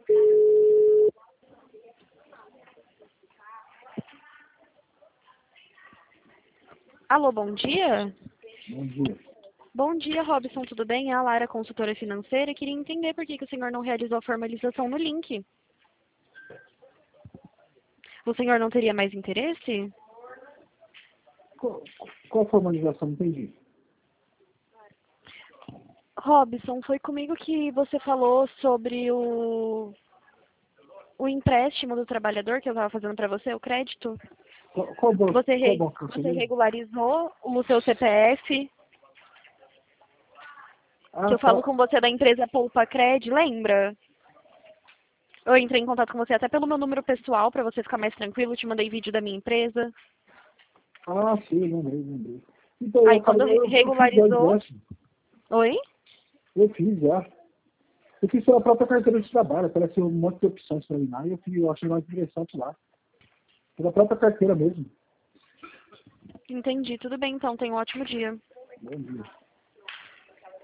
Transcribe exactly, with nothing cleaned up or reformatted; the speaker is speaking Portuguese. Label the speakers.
Speaker 1: Alô, bom dia?
Speaker 2: Bom dia.
Speaker 1: Bom dia, Robson, tudo bem? É a Lara, consultora financeira. Queria entender por que, que o senhor não realizou a formalização no link. O senhor não teria mais interesse?
Speaker 2: Qual, qual formalização? Não entendi.
Speaker 1: Robson, foi comigo que você falou sobre o, o empréstimo do trabalhador que eu estava fazendo para você, o crédito?
Speaker 2: Qual, qual banco?
Speaker 1: Você,
Speaker 2: Qual
Speaker 1: re,
Speaker 2: banco
Speaker 1: você
Speaker 2: você mesmo?
Speaker 1: regularizou o seu C P F?
Speaker 2: Ah,
Speaker 1: Que eu falo
Speaker 2: tá.
Speaker 1: com você da empresa Poupa Cred, lembra? Eu entrei em contato com você até pelo meu número pessoal, para você ficar mais tranquilo. Te mandei vídeo da minha empresa.
Speaker 2: Ah, sim, lembrei, lembrei. Então, eu
Speaker 1: Aí quando
Speaker 2: acabei,
Speaker 1: re-
Speaker 2: eu, eu fiz já o
Speaker 1: regularizou...
Speaker 2: empréstimo.
Speaker 1: Oi?
Speaker 2: Eu fiz já. Eu fiz pela própria carteira de trabalho, apareceu um monte de opções para mim lá, e eu, fiz, eu achei mais interessante lá. Pela própria carteira mesmo.
Speaker 1: Entendi. Tudo bem, então. Tenha um ótimo dia.
Speaker 2: Bom dia.